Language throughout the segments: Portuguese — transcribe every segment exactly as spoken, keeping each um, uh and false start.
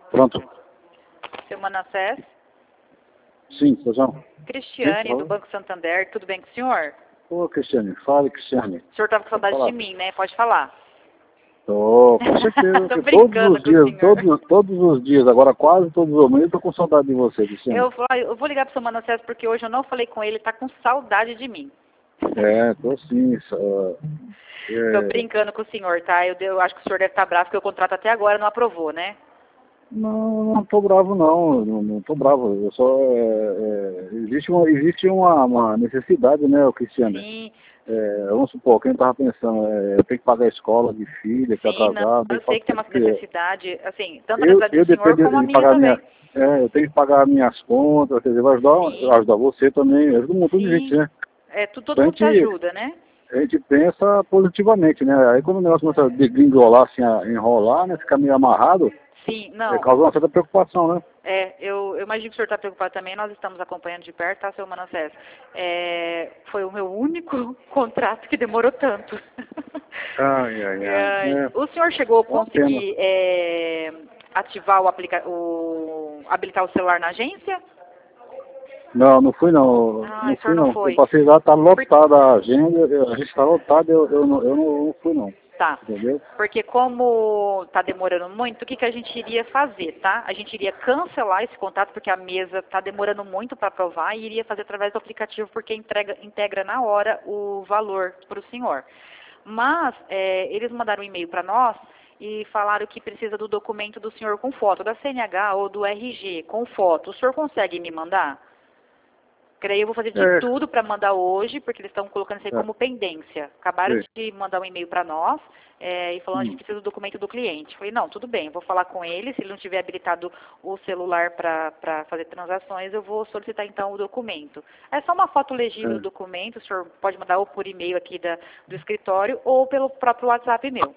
Pronto. Seu Manassés? Sim, Suzão. Cristiane, do Banco Santander, tudo bem com o senhor? Ô, Cristiane, fale, Cristiane. O senhor estava com saudade de mim, né? Pode falar. Tô, com certeza. Tô todos brincando os com o dias, senhor. todos, todos os dias, agora quase todos os dias, eu tô com saudade de você, Cristiane. Eu vou, eu vou ligar pro seu Manassés porque hoje eu não falei com ele, ele tá com saudade de mim. É, tô sim. Só, é, Tô brincando com o senhor, tá? Eu, eu acho que o senhor deve estar bravo porque o contrato até agora não aprovou, né? Não, não tô bravo não, não, não tô bravo. Eu só, é, é, existe uma, existe uma, uma necessidade, né, Cristiane? Sim, É, vamos supor, quem estava pensando, é, eu tenho que pagar a escola de filha, que é sim, não. atrasado, Eu sei que tem uma necessidade, assim, tanto a eu, necessidade eu do senhor dependo como a de minha pagar também. minha, é, eu tenho que pagar minhas contas, quer dizer, vai ajudar, Sim, ajudar você também, ajuda um montão de gente, sim. né? É, tu, todo Então a mundo se gente, ajuda, né? a gente pensa positivamente, né? Aí quando o negócio começa a degringolar, assim, a enrolar, né? Ficar meio amarrado, Sim, é, não. causa uma certa preocupação, né? É, eu, eu imagino que o senhor está preocupado também, nós estamos acompanhando de perto, tá, seu Manassés? É, foi o meu único contrato que demorou tanto. Ai, ai, ai. Ai, É, o senhor chegou a é uma pena. conseguir é, ativar o aplica o habilitar o celular na agência? Não, não fui não, Ah, não o senhor fui não não. Eu foi. passei lá, tá Por- lotada a agenda, eu- a gente tá lotada, eu, eu, não, eu não, não fui não, Tá. entendeu? Porque como está demorando muito, o que, que a gente iria fazer, tá? A gente iria cancelar esse contrato porque a mesa está demorando muito para aprovar e iria fazer através do aplicativo porque entrega, integra na hora o valor para o senhor. Mas é, eles mandaram um e-mail para nós e falaram que precisa do documento do senhor com foto, da C N H ou do R G com foto. O senhor consegue me mandar? Creio, eu vou fazer de É, tudo para mandar hoje, porque eles estão colocando isso aí é, como pendência. Acabaram sei. de mandar um e-mail para nós é, e falando que a gente Hum, precisa do documento do cliente. Falei, não, tudo bem, eu vou falar com ele. Se ele não tiver habilitado o celular para fazer transações, eu vou solicitar então o documento. É só uma foto legível do é. documento, o senhor pode mandar ou por e-mail aqui da, do escritório ou pelo próprio WhatsApp meu.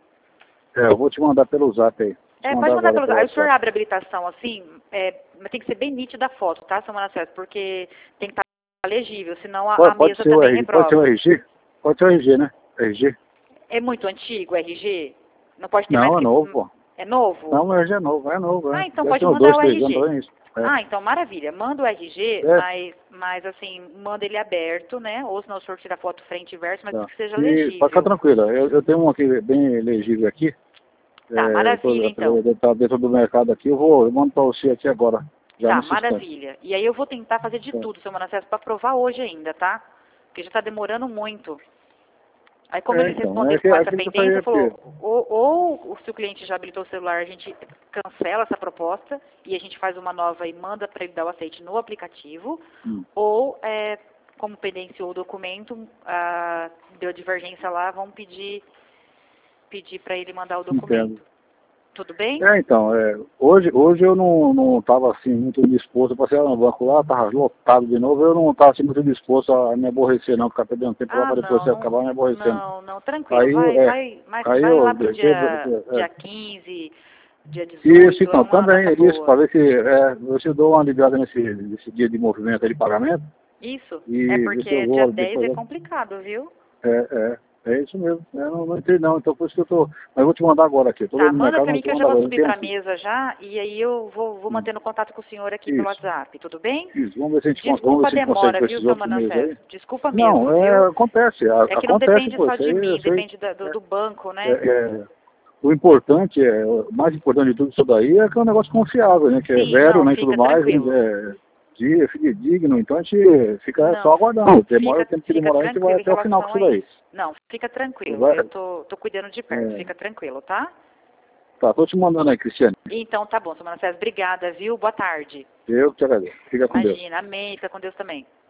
É, eu vou te mandar pelo zap aí. Vou te É, mandar pode mandar agora pelo pelo Aí o senhor WhatsApp. abre a habilitação assim, é, mas tem que ser bem nítida a foto, tá, seu Manassés? Porque tem que estar legível, senão a, a Pode, pode mesa ser o também R G, pode ser o reprova. R G? Pode ser o R G, né? R G? É muito antigo o R G? Não pode ter mais Não, é que... novo, pô. É novo? Não, o R G é novo, é novo, é. Ah, então Deve ter pode uns mandar dois, o três anos, R G. também isso. É. Ah, então maravilha. Manda o R G, É, mas, mas assim, manda ele aberto, né? Ou senão o senhor tira foto frente e verso, mas tá. que seja E pode ficar legível. tranquila, eu, eu tenho um aqui bem legível aqui. Tá, É, eu tô, maravilha então. eu tô dentro do mercado aqui, eu vou, eu mando pra você aqui agora, já Tá, nesse instante. maravilha. E aí eu vou tentar fazer de Tá. tudo, seu Manassés, para aprovar hoje ainda, tá? Porque já está demorando muito. Aí como É, eles então, é responderam que com essa aqui que eu pendência, falei aqui. falou, ou, ou se o cliente já habilitou o celular, a gente cancela essa proposta e a gente faz uma nova e manda para ele dar o aceite no aplicativo, Hum, ou, é, como pendenciou o documento, ah, deu divergência lá, vão pedir, pedir para ele mandar o entendo. documento. Tudo bem? É, então, é, hoje, hoje eu não, não tava assim muito disposto, eu passei lá no banco lá, tava lotado de novo, eu não tava assim muito disposto a me aborrecer não, ficar perdendo tempo lá Ah, para depois não, você não, acabar me aborrecendo. não, não, tranquilo. Aí, Vai, é, vai, mas aí vai eu lá pro deixei, dia, é, dia quinze, dia isso dezoito, é então, uma data também, isso, boa. para ver se é, ver se eu dou uma aliviada nesse, nesse dia de movimento aí de pagamento, Isso, é e ver se eu porque dia vou dez é depois. complicado, viu? É, é, é isso mesmo. Eu não, não entrei não, então por isso que eu tô. Mas eu vou te mandar agora aqui. Eu tô Tá, dentro do manda mercado, pra mas mim eu te que eu já mando vou agora. Eu subir tenho pra aqui. mesa já e aí eu vou, vou Hum, mantendo contato com o senhor aqui pelo isso. WhatsApp, tudo bem? Isso. Vamos ver se a gente, con- vamos ver Desculpa a se a gente consegue demora, com viu, esses seu outros meses Manassés? aí. Desculpa Não, mesmo, viu? é, acontece. a- É que não acontece, depende pô. só Isso de aí, mim, isso aí, depende da- do, é, do banco, né? é, é, o importante, é, o mais importante de tudo isso daí é que é um negócio confiável, né? Que é Sim, zero, não, né? E tudo fica mais, tranquilo. é, dia, fidedigno. Então a gente fica só Não, aguardando. Demora o fica, tempo que fica demorar, a gente vai tranquilo em até o final com relação isso a daí. isso. Não, fica tranquilo. Vai, Eu tô, tô cuidando de perto, é, fica tranquilo, tá? tá, tô te mandando aí, Cristiane. Então tá bom, seu Manassés, obrigada, viu? Boa tarde. Eu que te agradeço. Fica com Deus. Imagina, amém, fica com Deus também.